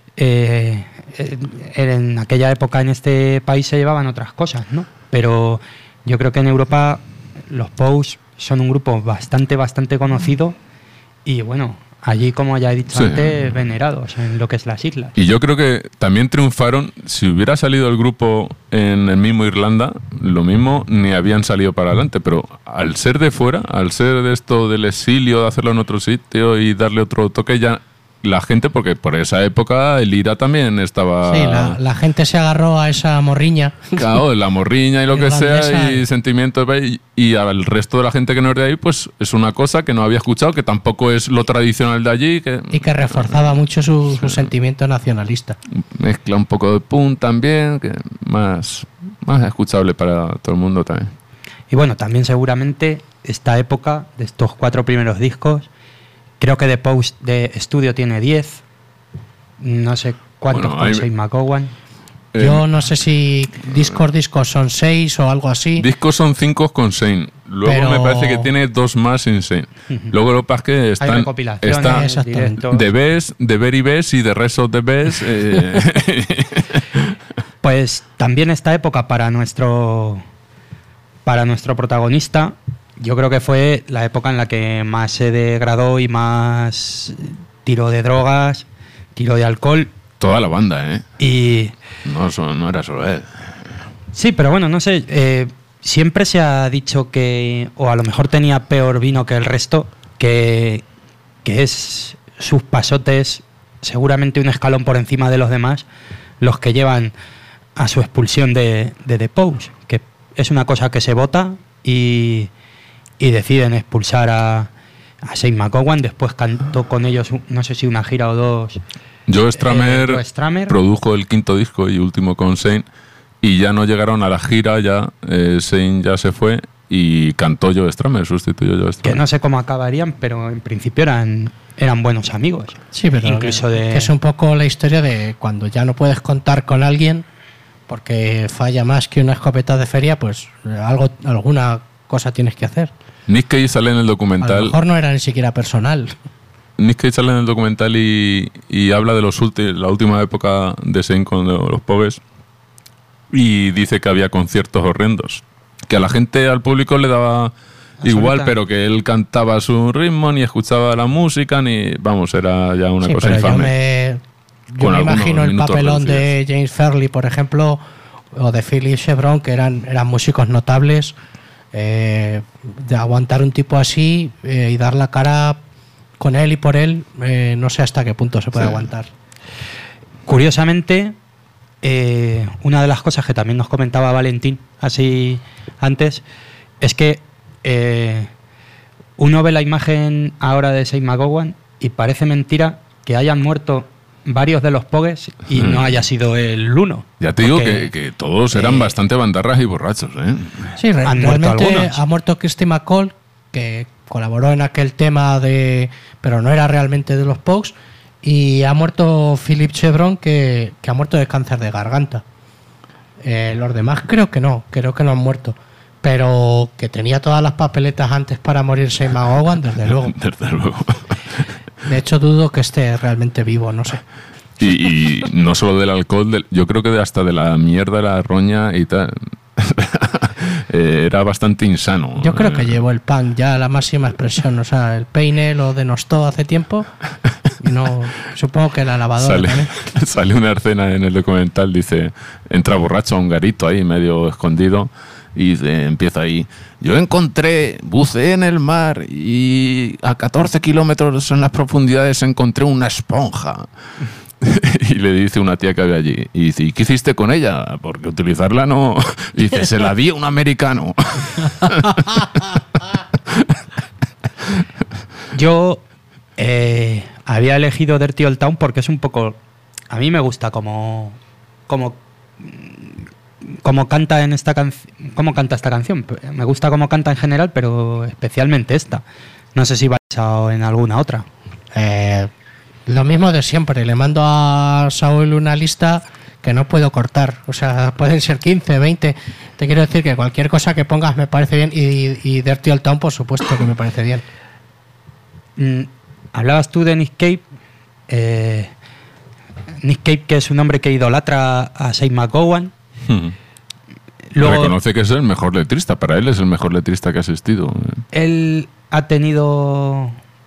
en aquella época en este país se llevaban otras cosas, ¿no? Pero yo creo que en Europa los Pogues son un grupo bastante conocido y bueno, allí, como ya he dicho Sí. antes, venerados en lo que es las islas. Y yo creo que también triunfaron, si hubiera salido el grupo en el mismo Irlanda, lo mismo ni habían salido para adelante, pero al ser de fuera, al ser de esto del exilio, de hacerlo en otro sitio y darle otro toque, ya la gente, porque por esa época el IRA también estaba... Sí, la gente se agarró a esa morriña. Claro, la morriña y lo que Irlandesa. sea, y sentimientos, y al resto de la gente que no es de ahí, pues es una cosa que no había escuchado, que tampoco es lo tradicional de allí, que Y que reforzaba mucho su sentimiento nacionalista. mezcla un poco de punk también, que más escuchable para todo el mundo también. Y bueno, también seguramente esta época de estos 4 primeros discos, creo que The Post de estudio tiene 10, no sé cuántos Bueno, con hay- Shane McGowan. Yo no sé si discos son 6 o algo así. Discos son 5 con Shane. Luego Pero- me parece que tiene 2 más sin Shane. Luego lo que pasa es que Hay están recopilaciones, está Exactamente. directos. The Best, The Very Best y The Rest of the Best. Pues también esta época para nuestro protagonista, yo creo que fue la época en la que más se degradó y más tiró de drogas, tiró de alcohol Toda la banda, ¿eh? y... No era solo él. Sí, pero bueno, no sé, siempre se ha dicho que, o a lo mejor tenía peor vino que el resto, que es sus pasotes seguramente un escalón por encima de los demás, los que llevan a su expulsión de The Pogues, que es una cosa que se vota y deciden expulsar a Shane McGowan. Después cantó con ellos, no sé si una gira o dos. Joe Strummer Joe Strummer. produjo el 5º disco y último con Shane, y ya no llegaron a la gira, ya Shane ya se fue y cantó Joe Strummer, sustituyó Joe Que Strummer. no sé cómo acabarían, pero en principio eran buenos amigos. Sí, pero incluso que de... es un poco la historia de cuando ya no puedes contar con alguien porque falla más que una escopeta de feria, pues alguna cosa tienes que hacer. Nick Cage sale en el A lo documental. mejor no era ni siquiera personal. Nick Cage sale en el documental y habla de la última época de Shane con los Pogues, y dice que había conciertos horrendos, que a la gente, al público le daba igual, Absoluta. pero que él cantaba a su ritmo, ni escuchaba la música, ni... Vamos, era ya una Sí, cosa pero infame. yo Con me algunos imagino el minutos papelón de reducidos. James Fairley, por ejemplo, o de Philip Chevron, que eran músicos notables, de aguantar un tipo así y dar la cara con él y por él, no sé hasta qué punto se puede Sí. aguantar. Curiosamente, una de las cosas que también nos comentaba Valentín así antes es que uno ve la imagen ahora de Shane McGowan y parece mentira que hayan muerto varios de los Pogues y no haya sido el uno. Ya te digo Porque, que todos eran bastante bandarras y borrachos, ¿eh? Sí, Han muerto realmente algunos. ha muerto Kirsty MacColl, que colaboró en aquel tema pero no era realmente de los Pogues, y ha muerto Philip Chevron, que ha muerto de cáncer de garganta. Los demás creo que no han muerto, pero que tenía todas las papeletas antes para morirse McGowan, desde luego. Desde luego. De hecho dudo que esté realmente vivo, no sé. Y no solo del alcohol, yo creo que hasta de la mierda, la roña y tal. Era bastante insano. Yo creo que llevó el punk ya a la máxima expresión, o sea, el peine lo denostó hace tiempo y no, supongo que la lavadora también. Sale una escena en el documental, dice, entra borracho a un garito ahí medio escondido y dice, empieza ahí, buceé en el mar y a 14 kilómetros en las profundidades encontré una esponja. Y le dice una tía que había allí, y dice, ¿y qué hiciste con ella? Porque utilizarla no... Y dice, se la di a un americano. Yo había elegido Dirty Old Town porque es un poco... A mí me gusta como canta en esta cómo canta esta canción. Me gusta cómo canta en general, pero especialmente esta. No sé si va en alguna otra. Lo mismo de siempre, le mando a Saúl una lista que no puedo cortar. O sea, pueden ser 15, 20. Te quiero decir que cualquier cosa que pongas me parece bien y Dirty Old Town, por supuesto que me parece bien. Hablabas tú de Nick Cave. Nick Cave, que es un hombre que idolatra a Shane McGowan. Luego, reconoce que es el mejor letrista. Para él es el mejor letrista que ha existido. Él ha tenido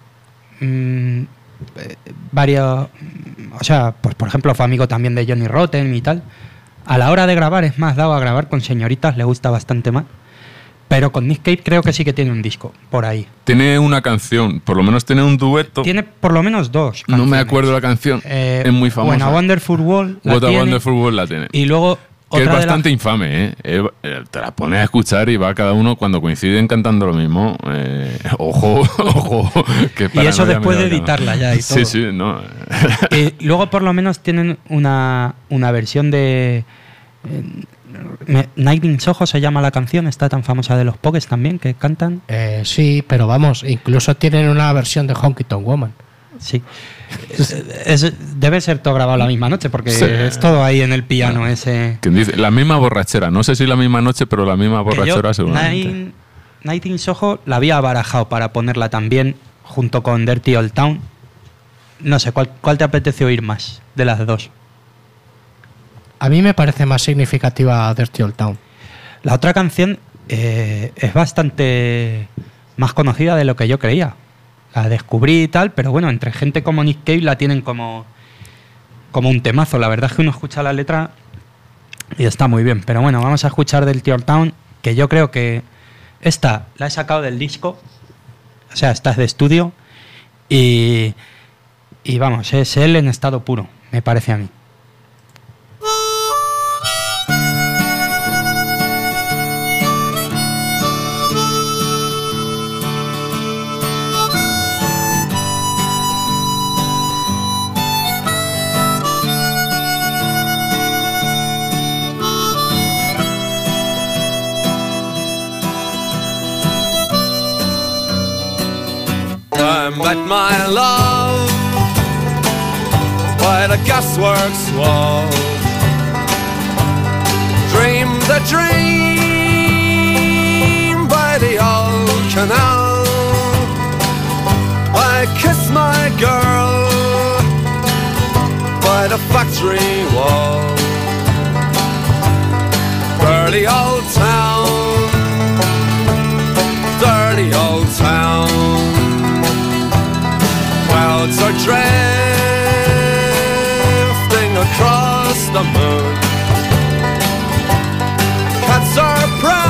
varios... O sea, pues por ejemplo fue amigo también de Johnny Rotten y tal. A la hora de grabar es más dado a grabar con señoritas, le gusta bastante más. Pero con Nick Cave creo que sí que tiene un disco por ahí. Tiene una canción, por lo menos tiene un dueto. Tiene por lo menos 2 canciones. No me acuerdo la canción, es muy famosa. Bueno, Wonderful World la What a tiene. Wonderful World la tiene. Y luego que es otra bastante infame, ¿eh? Te la pones a escuchar y va cada uno cuando coinciden cantando lo mismo. Ojo, ojo. Que y eso después de editarla ya y todo. Sí, sí, no. Y luego por lo menos tienen una versión de... Night in Soho se llama la canción, está tan famosa de los Pogues también, que cantan. Sí, pero vamos, incluso tienen una versión de Honky Tonk Woman. Sí. Debe ser todo grabado la misma noche, porque sí, es todo ahí en el piano ese. ¿Quién dice? La misma borrachera, no sé si la misma noche, pero la misma borrachera seguramente. Night in Soho la había barajado para ponerla también junto con Dirty Old Town. No sé, ¿cuál te apetece oír más de las dos? A mí me parece más significativa Dirty Old Town. La otra canción es bastante más conocida de lo que yo creía. La descubrí y tal, pero bueno, entre gente como Nick Cave la tienen como un temazo. La verdad es que uno escucha la letra y está muy bien. Pero bueno, vamos a escuchar Dirty Old Town, que yo creo que esta la he sacado del disco. O sea, esta es de estudio. Y vamos, es él en estado puro, me parece a mí. I met my love by the gasworks wall. Dreamed a dream by the old canal. I kissed my girl by the factory wall. Dirty old town, dirty old town. Clouds are drifting across the moon. Cats are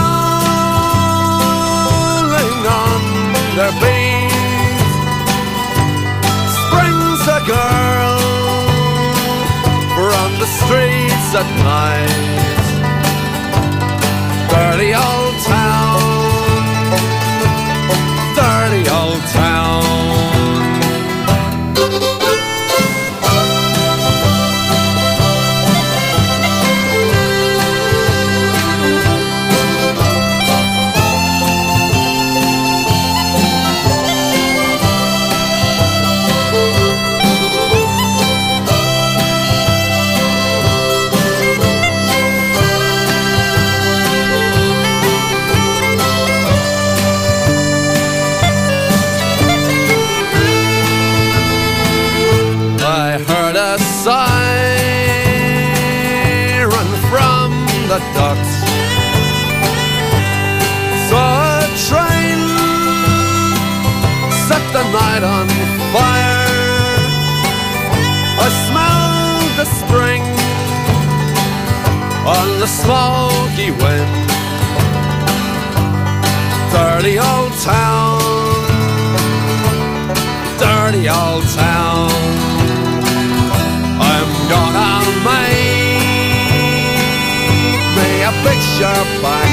prowling on their beat. Springs a girl from the streets at night. Dirty old town, dirty old town. Siren from the docks. Saw a train set the night on fire. I smelled the spring on the smoky wind. Dirty old town, dirty old town. Gonna make me a picture box,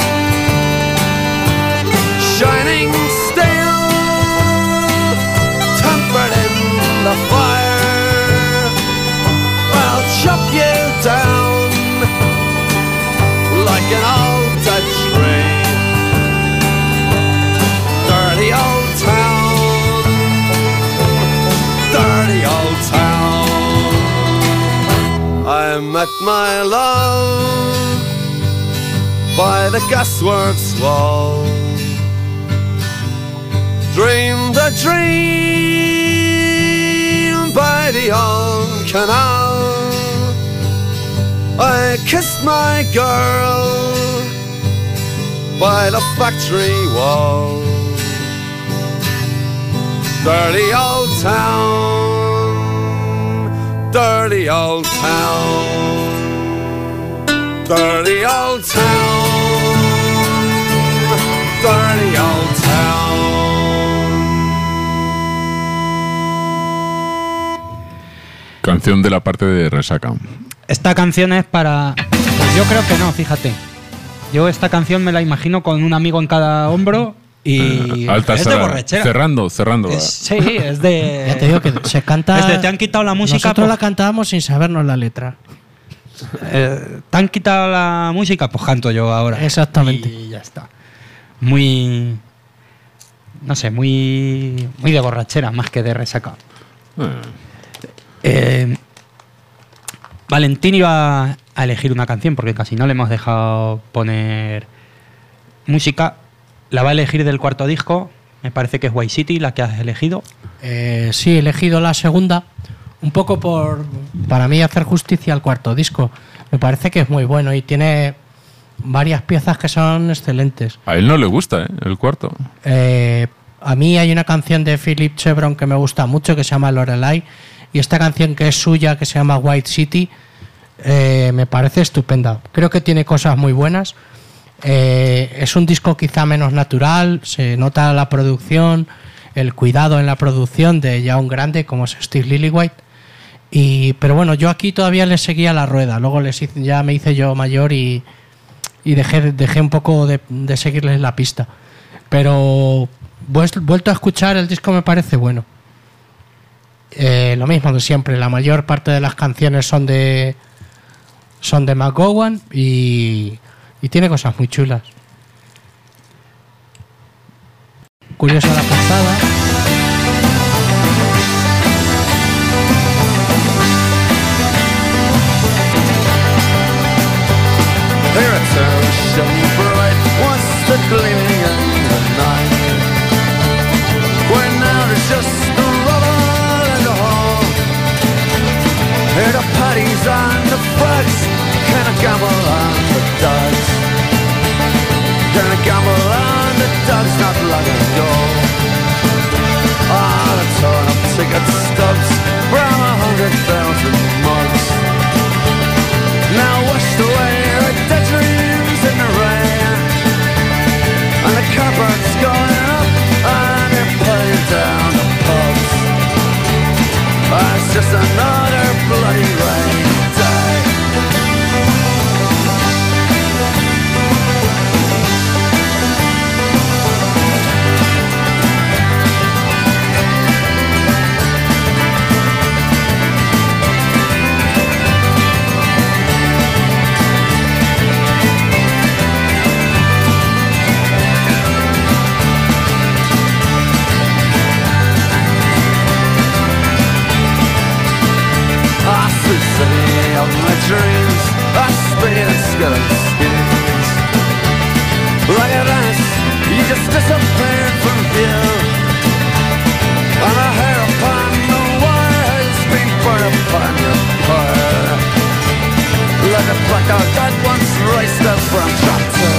shining steel, tempered in the fire. I'll chop you down like an old dead tree. Dirty old town, dirty old old town. I met my love by the gasworks wall. Dreamed a dream by the old canal. I kissed my girl by the factory wall. Dirty old town, dirty old town, dirty old town, dirty old town. Canción de la parte de resaca. Esta canción es para... Pues yo creo que no, fíjate. Yo esta canción me la imagino con un amigo en cada hombro y Alta es de borrachera. Cerrando. Sí, es de... Ya te digo que se canta. Es de te han quitado la música. Nosotros pues, la cantábamos sin sabernos la letra. te han quitado la música, pues canto yo ahora. Exactamente. Y ya está. Muy... No sé, muy de borrachera más que de resaca. Valentín iba a elegir una canción porque casi no le hemos dejado poner música. La va a elegir del cuarto disco. Me parece que es White City la que has elegido. Sí, he elegido la segunda. Un poco para mí hacer justicia al cuarto disco. Me parece que es muy bueno y tiene varias piezas que son excelentes. A él no le gusta, el cuarto. A mí hay una canción de Philip Chevron que me gusta mucho que se llama Lorelai. Y esta canción que es suya, que se llama White City, me parece estupenda. Creo que tiene cosas muy buenas. Es un disco quizá menos natural, se nota la producción, el cuidado en la producción de ya un grande como es Steve Lillywhite. Pero bueno, yo aquí todavía les seguía la rueda. Luego ya me hice yo mayor y dejé un poco de seguirles la pista. Pero vuelto a escuchar, el disco me parece bueno. Lo mismo de siempre, la mayor parte de las canciones son de McGowan y tiene cosas muy chulas. Curiosa la portada. Here it's ocean bright, what's the gleaming in the night? Where now there's just the rubble and the hall. Here the paddies and the frags, can I gamble on the dogs? Can I gamble on the dogs not long ago? On a torn up ticket stubs from 100,000 mugs. Now washed away like dead dreams in the rain. And the cupboard's going up and they're putting down the pubs. It's just another bloody rainy day. City of my dreams, I spin in skeleton skins. Like an ice, you just disappeared from view. And the hair upon the wire has been burned upon your fire. Like a black dog that once raced up from Chapter.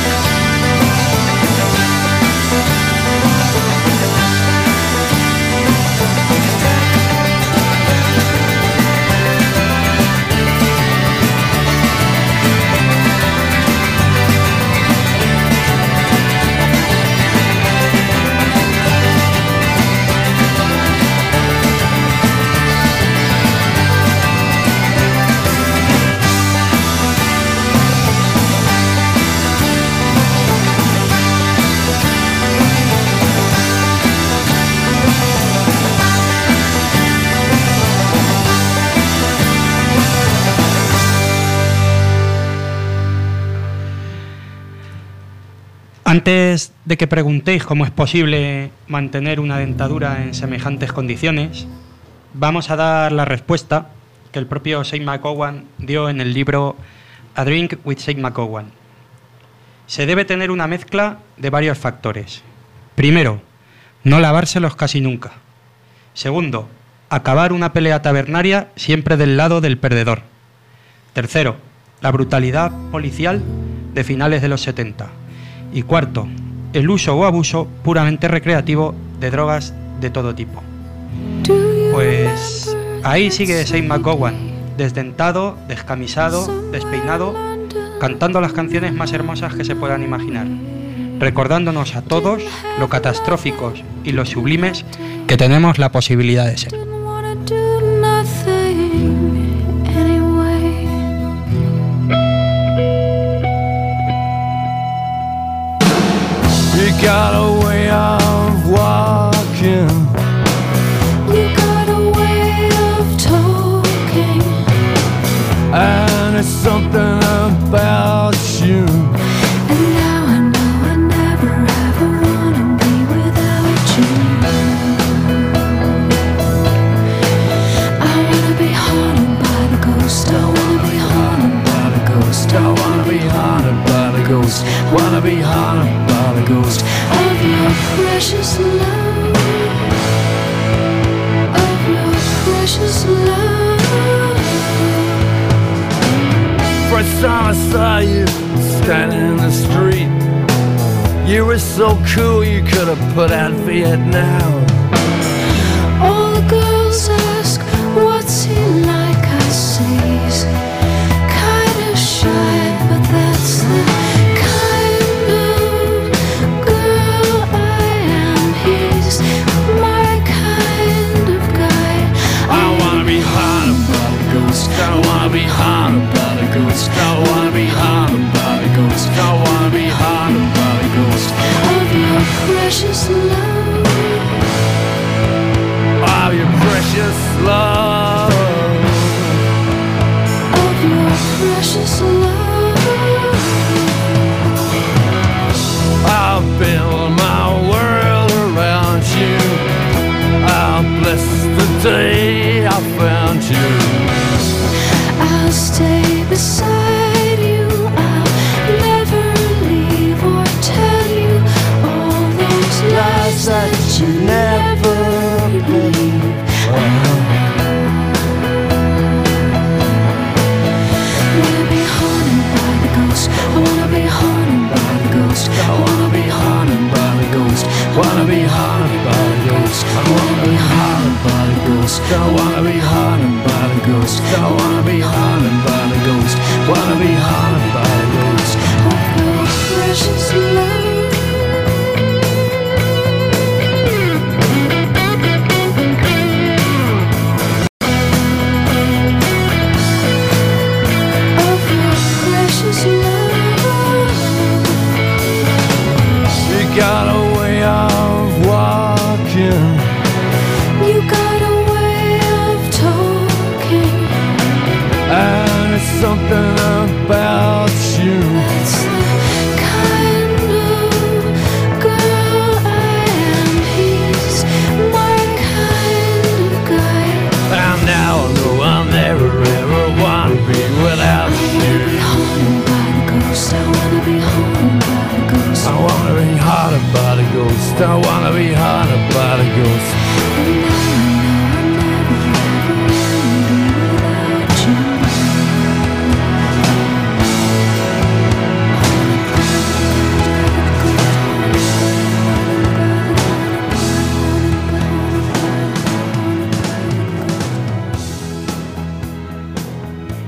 Antes de que preguntéis cómo es posible mantener una dentadura en semejantes condiciones, vamos a dar la respuesta que el propio Shane McGowan dio en el libro A Drink with Shane McGowan. Se debe tener una mezcla de varios factores. Primero, no lavárselos casi nunca. Segundo, acabar una pelea tabernaria siempre del lado del perdedor. Tercero, la brutalidad policial de finales de los 70. Y cuarto, el uso o abuso puramente recreativo de drogas de todo tipo. Pues ahí sigue Shane McGowan, desdentado, descamisado, despeinado, cantando las canciones más hermosas que se puedan imaginar, recordándonos a todos lo catastróficos y lo sublimes que tenemos la posibilidad de ser. You got a way of walking. You got a way of talking. And it's something about you. And now I know I never ever wanna be without you. I wanna be haunted by the ghost. I wanna be haunted by the ghost. I wanna be haunted by the ghost. Wanna be haunted by the ghost of your precious love. Of your precious love. First time I saw you standing in the street, you were so cool you could have put out Vietnam. All the girls ask, what's he like? I say he's kinda shy, but that's the kind of girl I am. He's my kind of guy. I wanna be haunted by the ghost. I wanna be haunted by the ghost. I wanna be haunted by the ghost. I wanna be haunted by the ghost of your precious love. Of your precious love. Of your precious love. I'll build my world around you. I'll bless the day I found you. I'll stay beside you. I'll never leave or tell you all those lies that you never believe. Wanna be haunted by the ghost. I wanna be haunted by the ghost. I wanna be haunted by the ghost. Wanna be haunted by the ghost. I wanna be haunted by the ghost. I wanna be haunted by the ghost. I wanna be haunted by the ghost. Wanna be haunted by the ghost of your precious love. Of your precious love. You got a way of walking. You got a way of talking. And it's something about you. It's the kind of girl I am. He's my kind of guy. And now I know I'll never ever want to be without I wanna be you. haunted by the ghost. I wanna be haunted by the ghost. I wanna be haunted by the ghost. I wanna be haunted